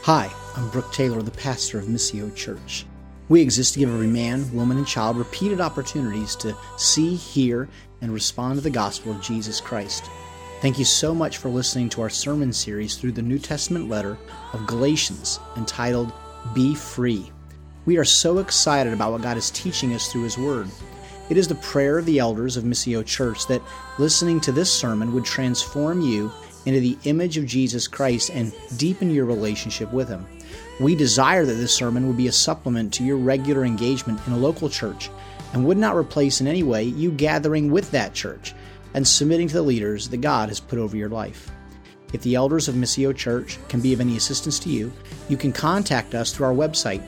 Hi, I'm Brooke Taylor, the pastor of Missio Church. We exist to give every man, woman, and child repeated opportunities to see, hear, and respond to the gospel of Jesus Christ. Thank you so much for listening to our sermon series through the New Testament letter of Galatians, entitled Be Free. We are so excited about what God is teaching us through His Word. It is the prayer of the elders of Missio Church that listening to this sermon would transform you into the image of Jesus Christ and deepen your relationship with Him. We desire that this sermon would be a supplement to your regular engagement in a local church and would not replace in any way you gathering with that church and submitting to the leaders that God has put over your life. If the elders of Missio Church can be of any assistance to you, you can contact us through our website,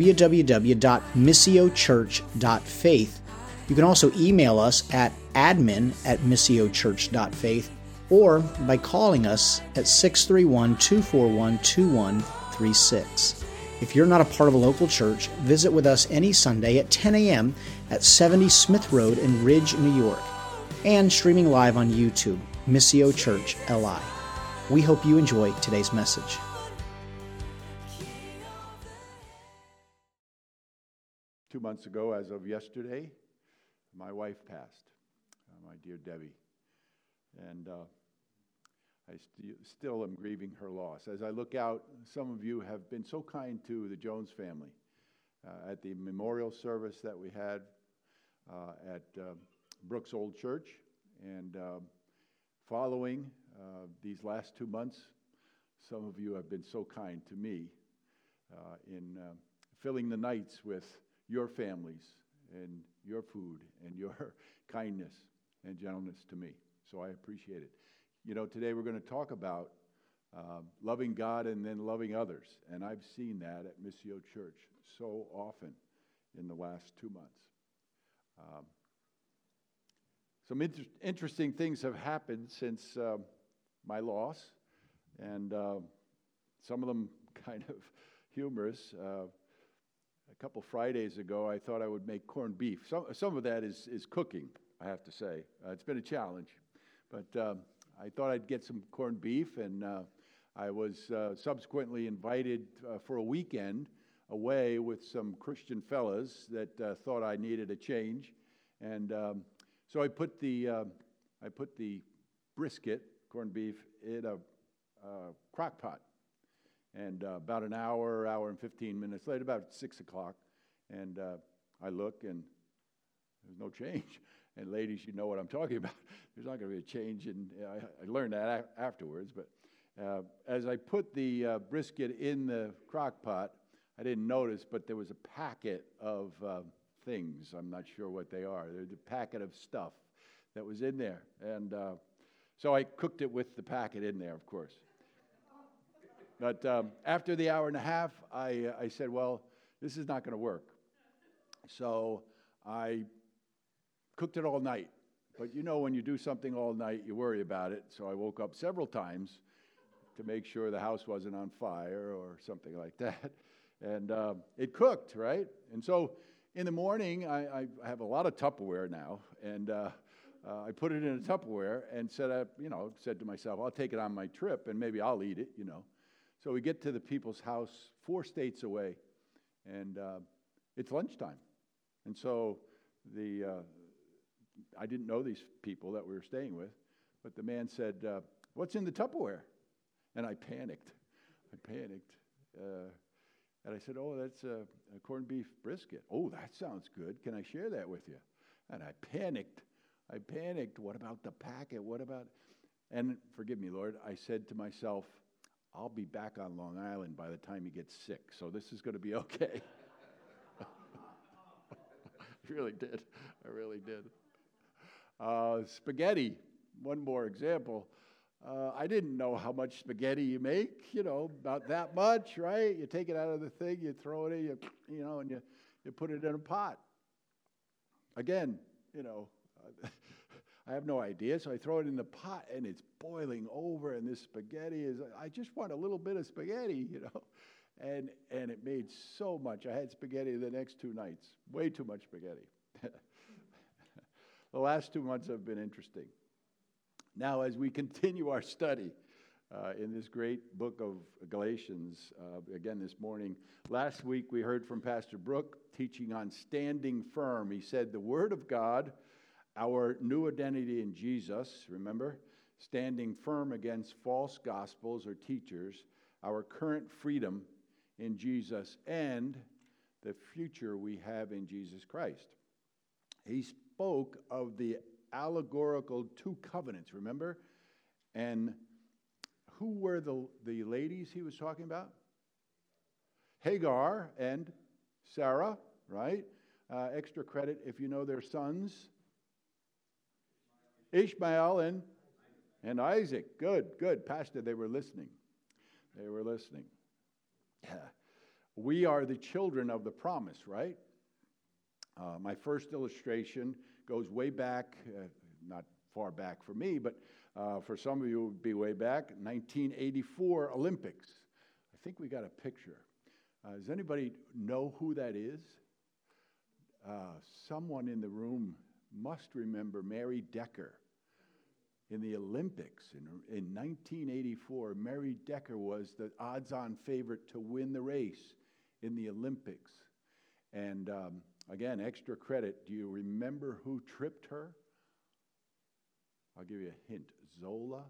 www.missiochurch.faith. You can also email us at admin@missiochurch.faith or by calling us at 631-241-2136. If you're not a part of a local church, visit with us any Sunday at 10 a.m. at 70 Smith Road in Ridge, New York, and streaming live on YouTube, Missio Church LI. We hope you enjoy today's message. Two months ago, as of yesterday, my wife passed, my dear Debbie, and I still am grieving her loss. As I look out, some of you have been so kind to the Jones family at the memorial service that we had at Brooks Old Church, and following these last 2 months, some of you have been so kind to me in filling the nights with your families and your food and your kindness and gentleness to me. So I appreciate it. You know, today we're going to talk about loving God and then loving others. And I've seen that at Missio Church so often in the last 2 months. Some interesting things have happened since my loss, and some of them kind of humorous. A couple Fridays ago, I thought I would make corned beef. Some of that is cooking, I have to say. It's been a challenge, but I thought I'd get some corned beef, and I was subsequently invited for a weekend away with some Christian fellas that thought I needed a change, and so I put the brisket, corned beef, in a crock pot, and about an hour and 15 minutes later, about 6 o'clock, and I look, and there's no change. And ladies, you know what I'm talking about. There's not going to be a change, and I learned that afterwards. But as I put the brisket in the crock pot, I didn't notice, but there was a packet of things. I'm not sure what they are. There's a packet of stuff that was in there. And so I cooked it with the packet in there, of course. But after the hour and a half, I said, well, this is not going to work. So I cooked it all night. But you know, when you do something all night, you worry about it. So I woke up several times to make sure the house wasn't on fire or something like that. And it cooked, right? And so in the morning, I have a lot of Tupperware now. And I put it in a Tupperware and said to myself, I'll take it on my trip and maybe I'll eat it, you know. So we get to the people's house 4 states away, and it's lunchtime. And so I didn't know these people that we were staying with, but the man said, what's in the Tupperware? And I panicked. And I said, oh, that's a corned beef brisket. Oh, that sounds good. Can I share that with you? And I panicked. What about the packet? What about? And forgive me, Lord, I said to myself, I'll be back on Long Island by the time he gets sick, so this is going to be okay. I really did. Spaghetti, one more example. I didn't know how much spaghetti you make, about that much, right? You take it out of the thing, you throw it in, and you put it in a pot. Again, I have no idea, so I throw it in the pot, and it's boiling over, and this spaghetti I just want a little bit of spaghetti, and it made so much. I had spaghetti the next 2 nights, way too much spaghetti. The last 2 months have been interesting. Now, as we continue our study in this great book of Galatians again this morning. Last week we heard from Pastor Brooke teaching on standing firm. He said the Word of God, our new identity in Jesus, remember? Standing firm against false gospels or teachers, our current freedom in Jesus, and the future we have in Jesus Christ. He spoke of the allegorical two covenants, remember? And who were the ladies he was talking about? Hagar and Sarah, right? Extra credit if you know their sons. Ishmael and Isaac. Good. Pastor, they were listening. We are the children of the promise, right? My first illustration goes way back, not far back for me, but for some of you it would be way back, 1984 Olympics. I think we got a picture. Does anybody know who that is? Someone in the room must remember Mary Decker. In the Olympics in 1984, Mary Decker was the odds-on favorite to win the race in the Olympics. And again, extra credit. Do you remember who tripped her? I'll give you a hint. Zola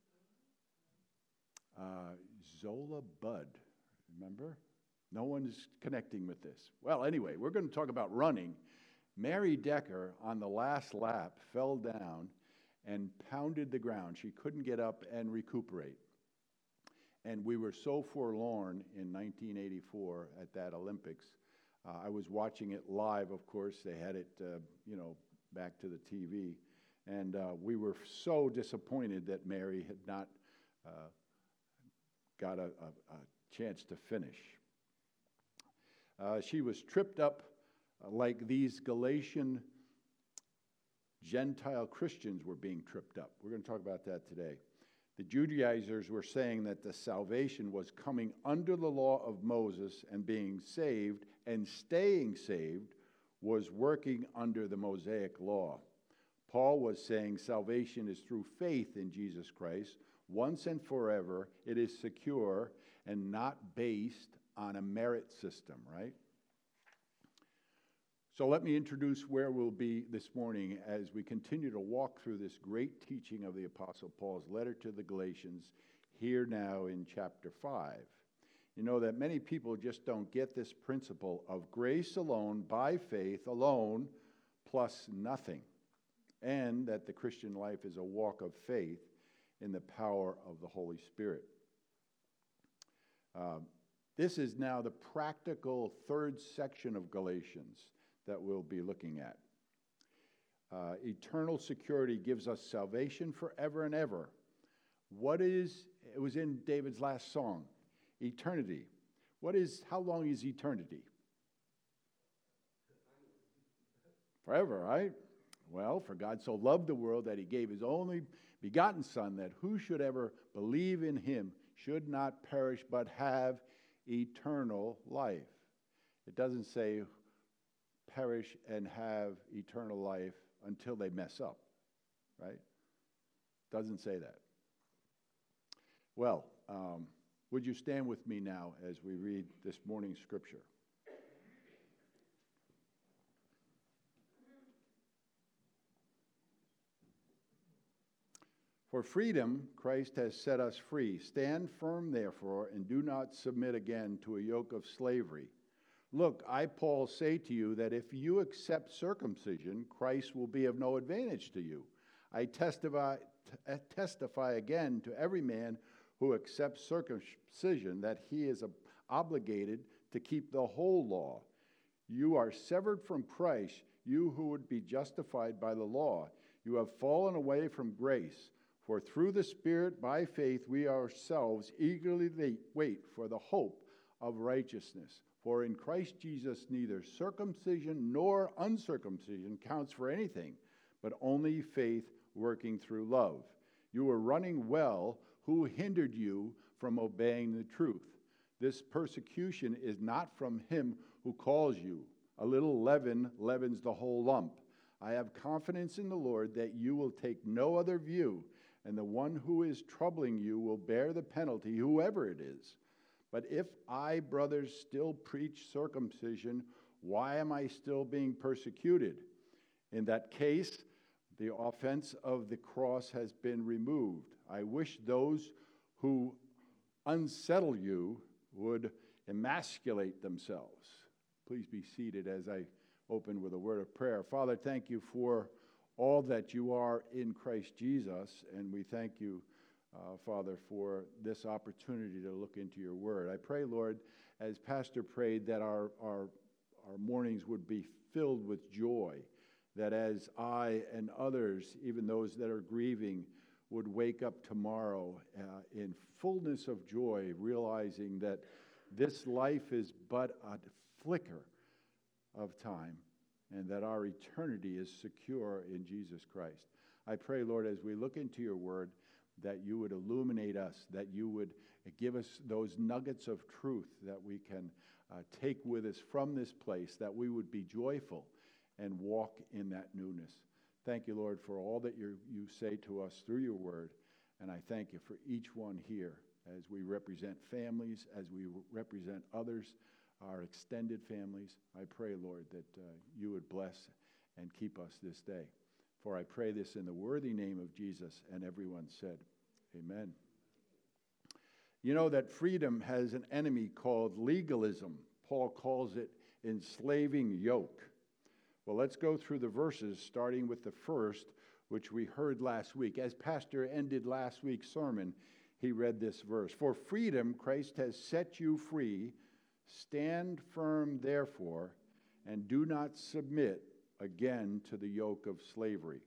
Budd. Remember? No one's connecting with this. Well, anyway, we're going to talk about running. Mary Decker, on the last lap, fell down and pounded the ground. She couldn't get up and recuperate. And we were so forlorn in 1984 at that Olympics. I was watching it live, of course. They had it, back to the TV. And we were so disappointed that Mary had not got a chance to finish. She was tripped up like these Galatian Gentile Christians were being tripped up. We're going to talk about that today. The Judaizers were saying that the salvation was coming under the law of Moses, and being saved and staying saved was working under the Mosaic law. Paul was saying salvation is through faith in Jesus Christ. Once and forever, it is secure and not based on a merit system, right? So let me introduce where we'll be this morning as we continue to walk through this great teaching of the Apostle Paul's letter to the Galatians, here now in chapter 5. You know that many people just don't get this principle of grace alone, by faith alone, plus nothing, and that the Christian life is a walk of faith in the power of the Holy Spirit. This is now the practical third section of Galatians that we'll be looking at. Eternal security gives us salvation forever and ever. It was in David's last song, eternity. How long is eternity? Forever, right? Well, for God so loved the world that he gave his only begotten Son, that who should ever believe in him should not perish but have eternal life. It doesn't say perish and have eternal life until they mess up, right? Doesn't say that. Well, would you stand with me now as we read this morning's scripture? For freedom, Christ has set us free. Stand firm, therefore, and do not submit again to a yoke of slavery. Look, I, Paul, say to you that if you accept circumcision, Christ will be of no advantage to you. I testify again to every man who accepts circumcision that he is obligated to keep the whole law. You are severed from Christ, you who would be justified by the law. You have fallen away from grace. For through the Spirit, by faith, we ourselves eagerly wait for the hope of righteousness. For in Christ Jesus neither circumcision nor uncircumcision counts for anything, but only faith working through love. You were running well. Who hindered you from obeying the truth? This persecution is not from him who calls you. A little leaven leavens the whole lump. I have confidence in the Lord that you will take no other view, and the one who is troubling you will bear the penalty, whoever it is. But if I, brothers, still preach circumcision, why am I still being persecuted? In that case, the offense of the cross has been removed. I wish those who unsettle you would emasculate themselves. Please be seated as I open with a word of prayer. Father, thank you for all that you are in Christ Jesus, and we thank you, Father, for this opportunity to look into your word. I pray, Lord, as Pastor prayed, that our mornings would be filled with joy, that as I and others, even those that are grieving, would wake up tomorrow in fullness of joy, realizing that this life is but a flicker of time, and that our eternity is secure in Jesus Christ. I pray, Lord, as we look into your word, that you would illuminate us, that you would give us those nuggets of truth that we can take with us from this place, that we would be joyful and walk in that newness. Thank you, Lord, for all that you say to us through your word, and I thank you for each one here as we represent families, as we represent others, our extended families. I pray, Lord, that you would bless and keep us this day. For I pray this in the worthy name of Jesus, and everyone said, amen. You know that freedom has an enemy called legalism. Paul calls it enslaving yoke. Well, let's go through the verses, starting with the first, which we heard last week. As Pastor ended last week's sermon, he read this verse. For freedom Christ has set you free. Stand firm, therefore, and do not submit again to the yoke of slavery.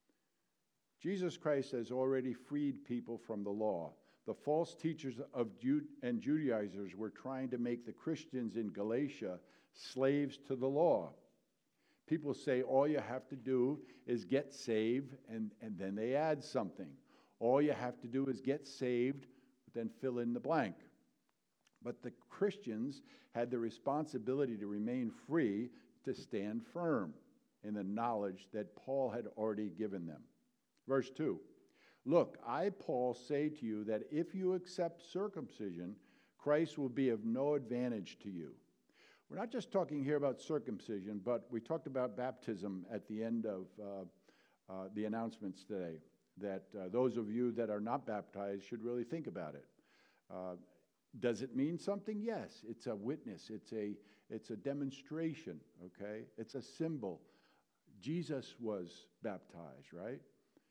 Jesus Christ has already freed people from the law. The false teachers and Judaizers were trying to make the Christians in Galatia slaves to the law. People say all you have to do is get saved, and then they add something. All you have to do is get saved, then fill in the blank. But the Christians had the responsibility to remain free, to stand firm in the knowledge that Paul had already given them. Verse 2, look, I, Paul, say to you that if you accept circumcision, Christ will be of no advantage to you. We're not just talking here about circumcision, but we talked about baptism at the end of the announcements today, that those of you that are not baptized should really think about it. Does it mean something? Yes. It's a witness. It's a demonstration, okay? It's a symbol. Jesus was baptized, right?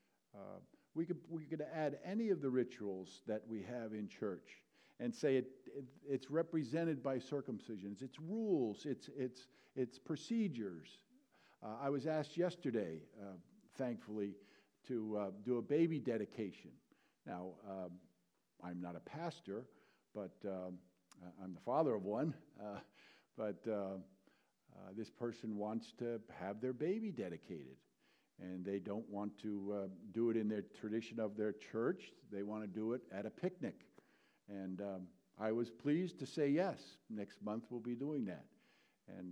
We could add any of the rituals that we have in church and say it's represented by circumcisions. It's rules. It's procedures. I was asked yesterday, thankfully, to do a baby dedication. Now, I'm not a pastor, but I'm the father of one. But this person wants to have their baby dedicated. And they don't want to do it in their tradition of their church. They want to do it at a picnic. And I was pleased to say yes. Next month we'll be doing that. And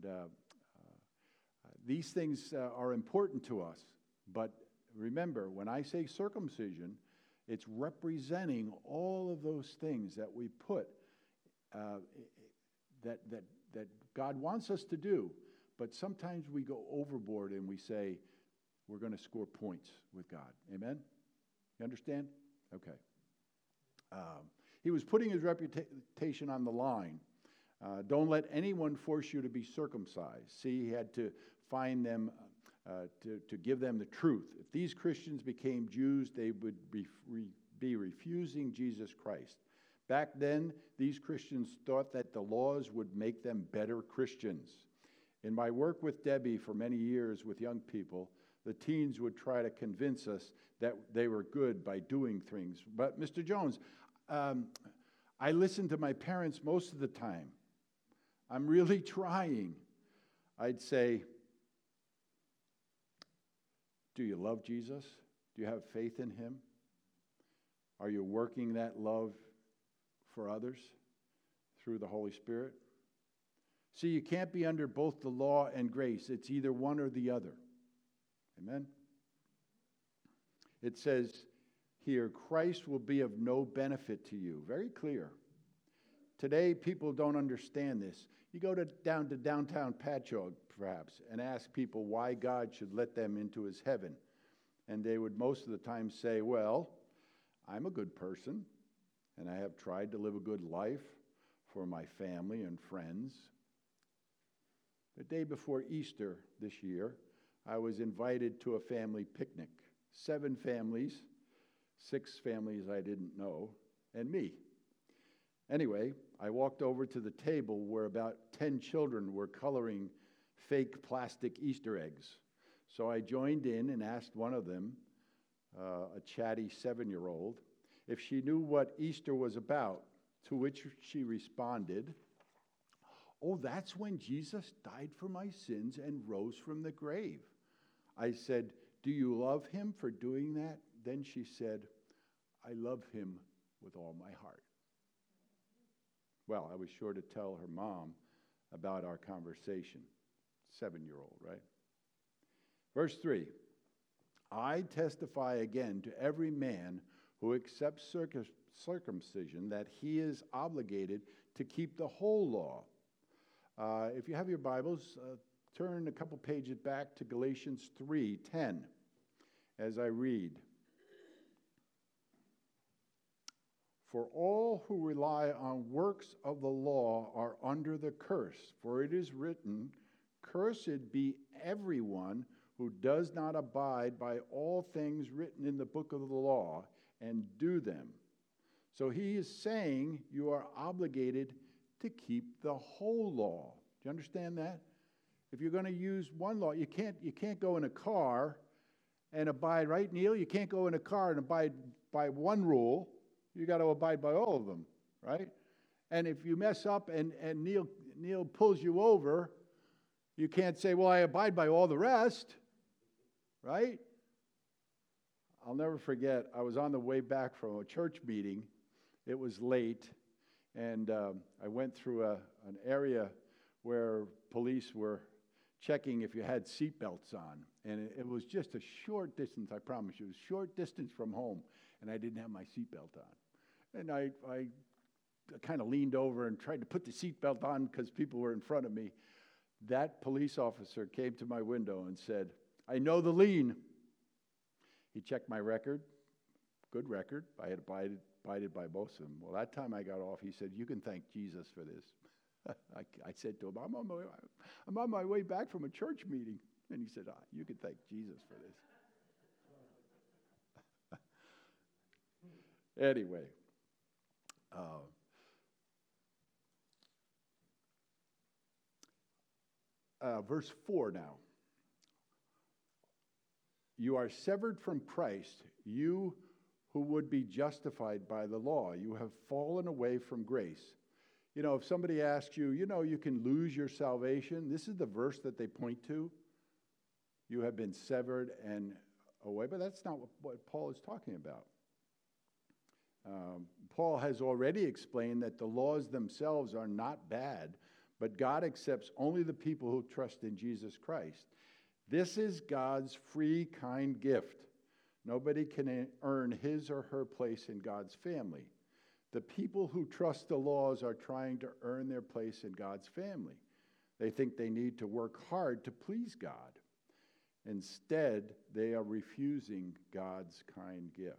these things are important to us. But remember, when I say circumcision, it's representing all of those things that we put, that God wants us to do. But sometimes we go overboard and we say, we're going to score points with God. Amen? You understand? Okay. He was putting his reputation on the line. Don't let anyone force you to be circumcised. See, he had to find them, to give them the truth. If these Christians became Jews, they would be refusing Jesus Christ. Back then, these Christians thought that the laws would make them better Christians. In my work with Debbie for many years with young people, the teens would try to convince us that they were good by doing things. But Mr. Jones, I listen to my parents most of the time. I'm really trying. I'd say, do you love Jesus? Do you have faith in him? Are you working that love for others through the Holy Spirit? See, you can't be under both the law and grace. It's either one or the other. Amen? It says here, Christ will be of no benefit to you. Very clear. Today, people don't understand this. You go down to downtown Patchogue, perhaps, and ask people why God should let them into his heaven. And they would most of the time say, well, I'm a good person, and I have tried to live a good life for my family and friends. The day before Easter this year, I was invited to a family picnic. 7 families, 6 families I didn't know, and me. Anyway, I walked over to the table where about 10 children were coloring fake plastic Easter eggs. So I joined in and asked one of them, a chatty 7-year-old, if she knew what Easter was about, to which she responded, "Oh, that's when Jesus died for my sins and rose from the grave." I said, "Do you love him for doing that?" Then she said, "I love him with all my heart." Well, I was sure to tell her mom about our conversation. 7-year-old, right? Verse 3, I testify again to every man who accepts circumcision that he is obligated to keep the whole law. If you have your Bibles, turn a couple pages back to Galatians 3:10 as I read. For all who rely on works of the law are under the curse, for it is written, "Cursed be everyone who does not abide by all things written in the book of the law and do them." So he is saying you are obligated to keep the whole law. Do you understand that? If you're going to use one law, you can't go in a car and abide, right, Neil? You can't go in a car and abide by one rule. You got to abide by all of them, right? And if you mess up and Neil pulls you over, you can't say, "Well, I abide by all the rest," right? I'll never forget, I was on the way back from a church meeting. It was late, and I went through an area where police were checking if you had seatbelts on. And it was just a short distance, I promise you. It was a short distance from home, and I didn't have my seatbelt on. And I kind of leaned over and tried to put the seatbelt on because people were in front of me. That police officer came to my window and said, "I know the lien." He checked my record, good record. I had abided by both of them. Well, that time I got off, he said, "You can thank Jesus for this." I said to him, I'm on my way back from a church meeting. And he said, "You can thank Jesus for this." Anyway, verse 4 now. You are severed from Christ, you who would be justified by the law. You have fallen away from grace. You know, if somebody asks you, you can lose your salvation, this is the verse that they point to. You have been severed and away, but that's not what Paul is talking about. Paul has already explained that the laws themselves are not bad, but God accepts only the people who trust in Jesus Christ. This is God's free, kind gift. Nobody can earn his or her place in God's family. The people who trust the laws are trying to earn their place in God's family. They think they need to work hard to please God. Instead, they are refusing God's kind gift.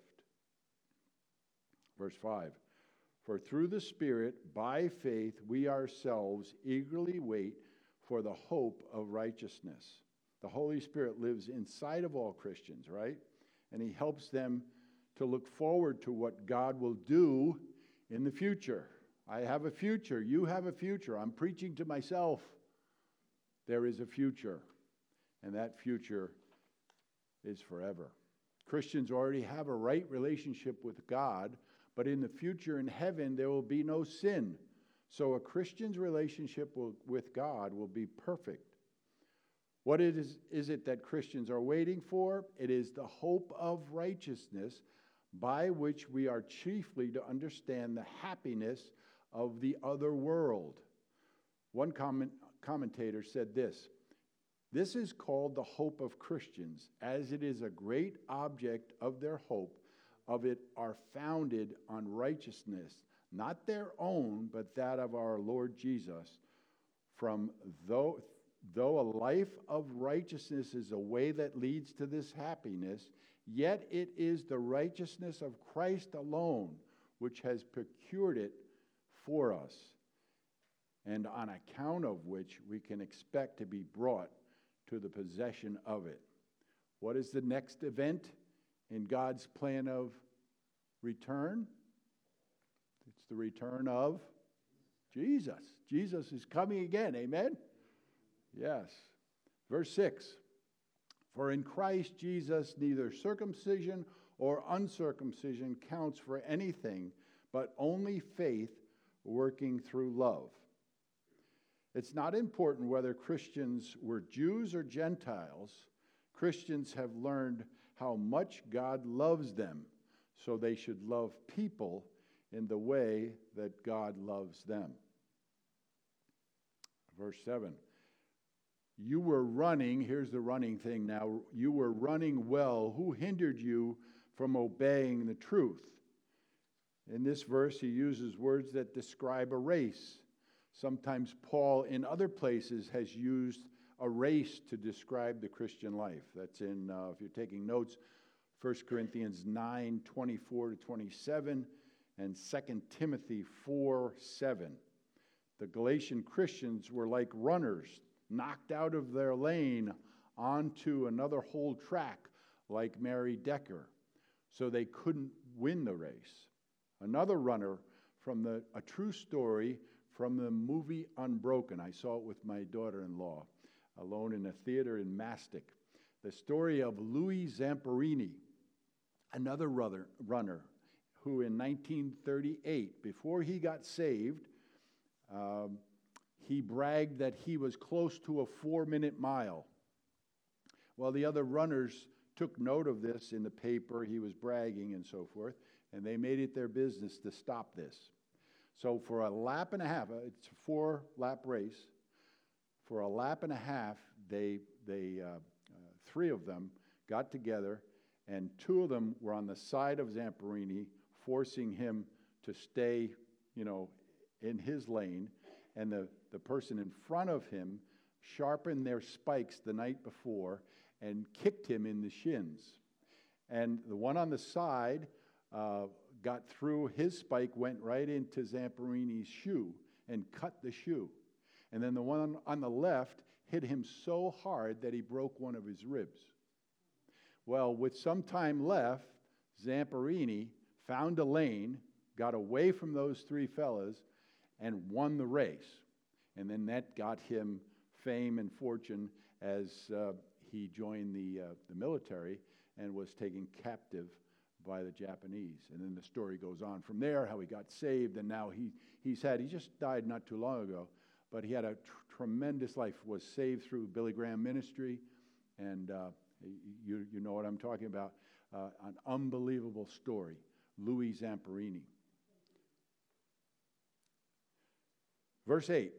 Verse 5, for through the Spirit, by faith, we ourselves eagerly wait for the hope of righteousness. The Holy Spirit lives inside of all Christians, right? And he helps them to look forward to what God will do in the future. I have a future. You have a future. I'm preaching to myself. There is a future, and that future is forever. Christians already have a right relationship with God, but in the future in heaven, there will be no sin. So a Christian's relationship with God will be perfect. What is it that Christians are waiting for? It is the hope of righteousness, by which we are chiefly to understand the happiness of the other world. One commentator said this: this is called the hope of Christians, as it is a great object of their hope, of it are founded on righteousness, not their own, but that of our Lord Jesus. From though a life of righteousness is a way that leads to this happiness, yet it is the righteousness of Christ alone which has procured it for us, and on account of which we can expect to be brought to the possession of it. What is the next event in God's plan of return? It's the return of Jesus. Jesus is coming again, amen? Yes. Verse 6, for in Christ Jesus neither circumcision or uncircumcision counts for anything, but only faith working through love. It's not important whether Christians were Jews or Gentiles. Christians have learned how much God loves them, so they should love people in the way that God loves them. Verse 7, you were running, here's the running thing now, you were running well. Who hindered you from obeying the truth? In this verse, he uses words that describe a race. Sometimes Paul, in other places, has used a race to describe the Christian life. That's in, if you're taking notes, 1 Corinthians 9, 24 to 27, and 2 Timothy 4, 7. The Galatian Christians were like runners, knocked out of their lane onto another whole track, like Mary Decker, so they couldn't win the race. Another runner from a true story from the movie Unbroken. I saw it with my daughter-in-law, alone in a theater in Mastic. The story of Louis Zamperini, another runner, who in 1938, before he got saved, he bragged that he was close to a 4-minute mile. Well, the other runners took note of this in the paper. He was bragging and so forth, and they made it their business to stop this. So for a lap and a half, it's a 4-lap race. For a lap and a half, they 3 of them got together, and 2 of them were on the side of Zamperini, forcing him to stay, in his lane. And the person in front of him sharpened their spikes the night before and kicked him in the shins. And the one on the side got through, his spike went right into Zamperini's shoe and cut the shoe. And then the one on the left hit him so hard that he broke one of his ribs. Well, with some time left, Zamperini found a lane, got away from those 3 fellas, and won the race. And then that got him fame and fortune as he joined the military and was taken captive by the Japanese. And then the story goes on from there, how he got saved, and now he just died not too long ago, but he had a tremendous life, was saved through Billy Graham ministry, and you know what I'm talking about, an unbelievable story, Louis Zamperini. Verse 8,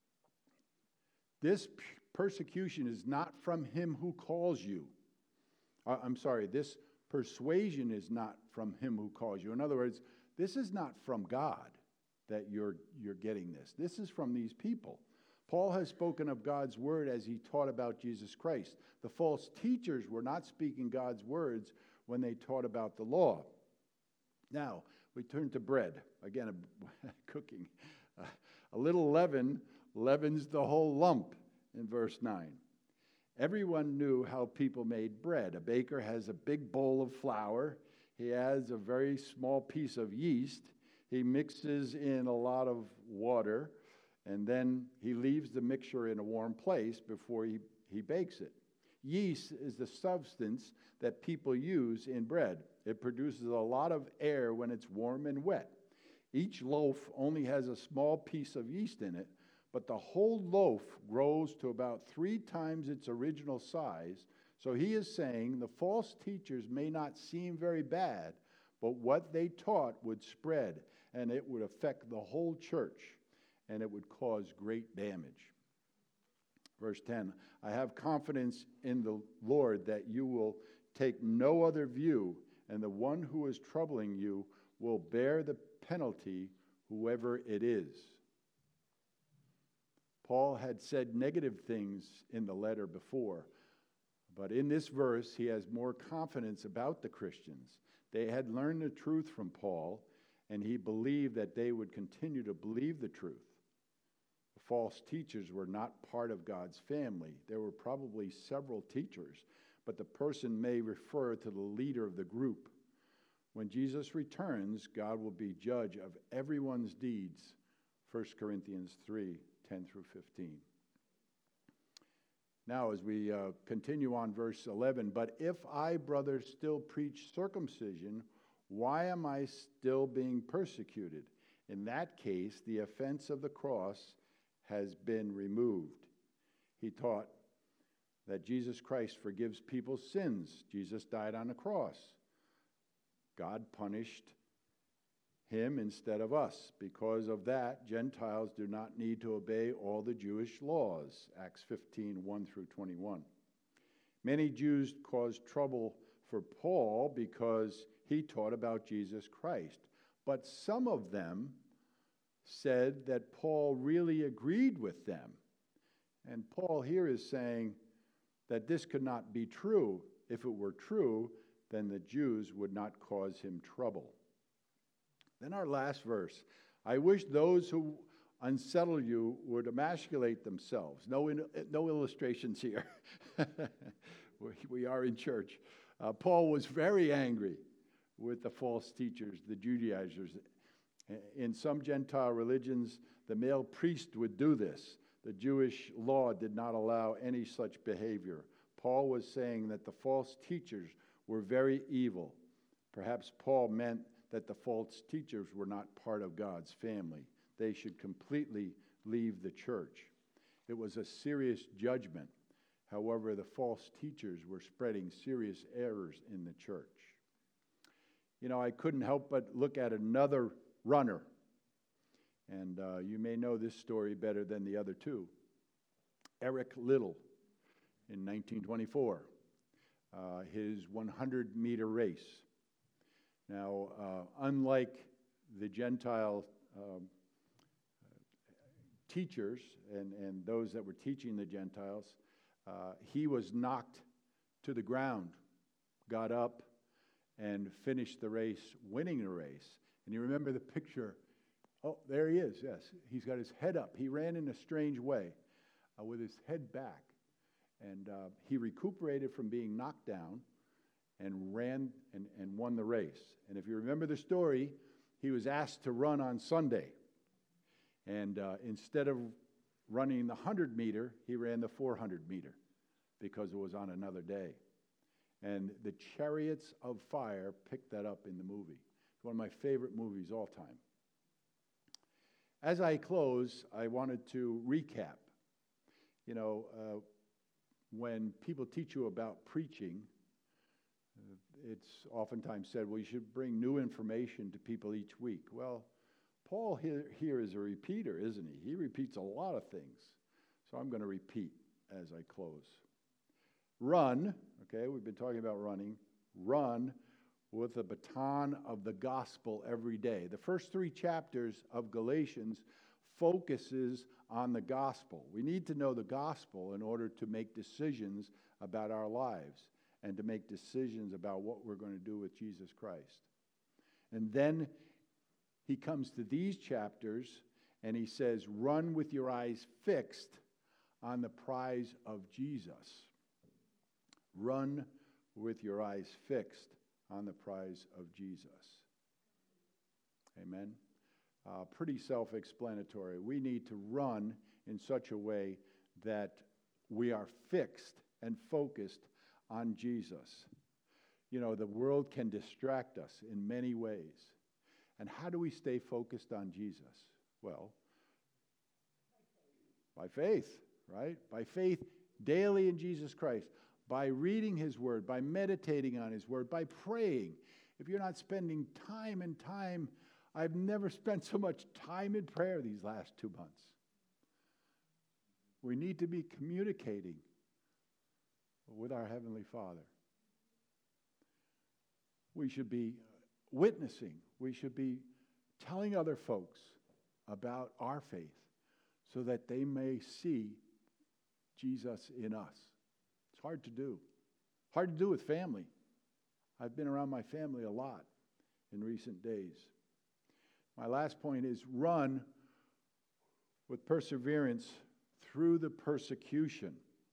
this persecution is not from him who calls you. This persuasion is not from him who calls you. In other words, this is not from God that you're getting this. This is from these people. Paul has spoken of God's word as he taught about Jesus Christ. The false teachers were not speaking God's words when they taught about the law. Now, we turn to bread. Again, cooking. A little leaven leavens the whole lump in verse 9. Everyone knew how people made bread. A baker has a big bowl of flour. He adds a very small piece of yeast. He mixes in a lot of water, and then he leaves the mixture in a warm place before he bakes it. Yeast is the substance that people use in bread. It produces a lot of air when it's warm and wet. Each loaf only has a small piece of yeast in it, but the whole loaf grows to about 3 times its original size. So he is saying the false teachers may not seem very bad, but what they taught would spread, and it would affect the whole church, and it would cause great damage. Verse 10, I have confidence in the Lord that you will take no other view and the one who is troubling you will bear the penalty, whoever it is. Paul had said negative things in the letter before, but in this verse he has more confidence about the Christians. They had learned the truth from Paul, and he believed that they would continue to believe the truth. The false teachers were not part of God's family. There were probably several teachers, but the person may refer to the leader of the group. When Jesus returns, God will be judge of everyone's deeds. 1 Corinthians 3:10 through 15. Now, as we continue on verse 11, but if I, brothers, still preach circumcision, why am I still being persecuted? In that case, the offense of the cross has been removed. He taught that Jesus Christ forgives people's sins. Jesus died on the cross. God punished him instead of us. Because of that, Gentiles do not need to obey all the Jewish laws. Acts 15:1 through 21. Many Jews caused trouble for Paul because he taught about Jesus Christ. But some of them said that Paul really agreed with them. And Paul here is saying that this could not be true. If it were true, then the Jews would not cause him trouble. Then our last verse. I wish those who unsettle you would emasculate themselves. No illustrations here. We are in church. Paul was very angry with the false teachers, the Judaizers. In some Gentile religions, the male priest would do this. The Jewish law did not allow any such behavior. Paul was saying that the false teachers were very evil. Perhaps Paul meant that the false teachers were not part of God's family. They should completely leave the church. It was a serious judgment. However, the false teachers were spreading serious errors in the church. You know, I couldn't help but look at another runner. And you may know this story better than the other two. Eric Liddell in 1924, his 100-meter race. Now, unlike the Gentile teachers and those that were teaching the Gentiles, he was knocked to the ground, got up, and finished the race, winning the race. And you remember the picture. Oh, there he is, yes. He's got his head up. He ran in a strange way with his head back. And he recuperated from being knocked down and ran and won the race. And if you remember the story, he was asked to run on Sunday. And instead of running the 100-meter, he ran the 400-meter because it was on another day. And the Chariots of Fire picked that up in the movie. It's one of my favorite movies all time. As I close, I wanted to recap. You know, when people teach you about preaching, it's oftentimes said, well, you should bring new information to people each week. Well, Paul here is a repeater, isn't he? He repeats a lot of things. So I'm going to repeat as I close. Run, okay, we've been talking about running. Run with the baton of the gospel every day. The first 3 chapters of Galatians focuses on the gospel. We need to know the gospel in order to make decisions about our lives and to make decisions about what we're going to do with Jesus Christ. And then he comes to these chapters and he says, run with your eyes fixed on the prize of Jesus. Run with your eyes fixed on the prize of Jesus. Amen. Pretty self-explanatory. We need to run in such a way that we are fixed and focused on Jesus. You know, the world can distract us in many ways. And how do we stay focused on Jesus? Well, by faith, right? By faith daily in Jesus Christ. By reading his word, by meditating on his word, by praying. If you're not spending time and time, I've never spent so much time in prayer these last 2 months. We need to be communicating with our Heavenly Father. we should be witnessing. We should be telling other folks about our faith so that they may see Jesus in us. It's hard to do. Hard to do with family. I've been around my family a lot in recent days. My last point is run with perseverance through the persecution.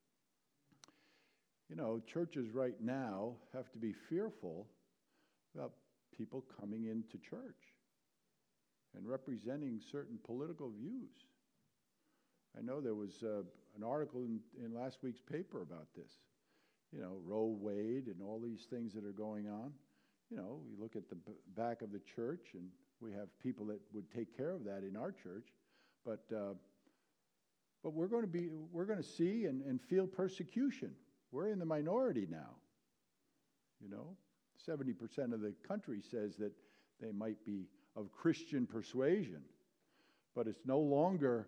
You know, churches right now have to be fearful about people coming into church and representing certain political views. I know there was an article in last week's paper about this. You know, Roe Wade and all these things that are going on. You know, we look at the back of the church, and we have people that would take care of that in our church. But we're going to see and feel persecution. We're in the minority now. You know, 70% of the country says that they might be of Christian persuasion, but it's no longer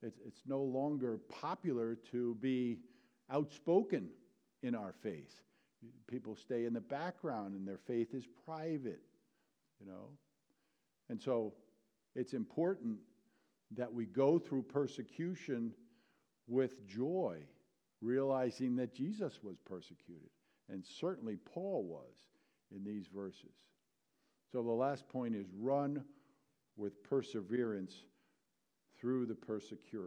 popular to be outspoken in our faith. People stay in the background, and their faith is private. You know, and so it's important that we go through persecution with joy, realizing that Jesus was persecuted, and certainly Paul was in these verses. So the last point is run with perseverance through the persecution.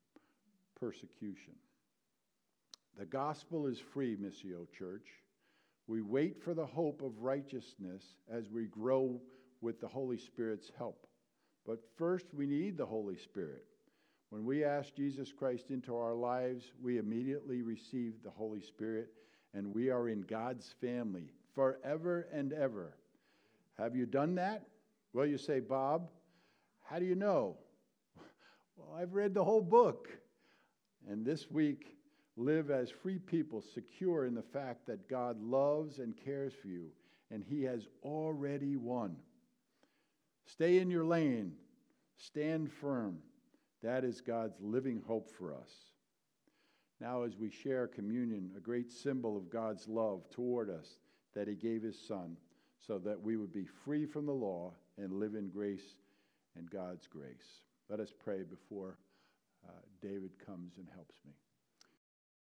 The gospel is free, Missio Church. We wait for the hope of righteousness as we grow with the Holy Spirit's help. But first, we need the Holy Spirit. When we ask Jesus Christ into our lives, we immediately receive the Holy Spirit, and we are in God's family forever and ever. Have you done that? Well, you say, Bob, how do you know? Well, I've read the whole book. And this week, live as free people, secure in the fact that God loves and cares for you, and He has already won. Stay in your lane. Stand firm. That is God's living hope for us. Now, as we share communion, a great symbol of God's love toward us, that He gave His Son, so that we would be free from the law and live in grace and God's grace. Let us pray before David comes and helps me.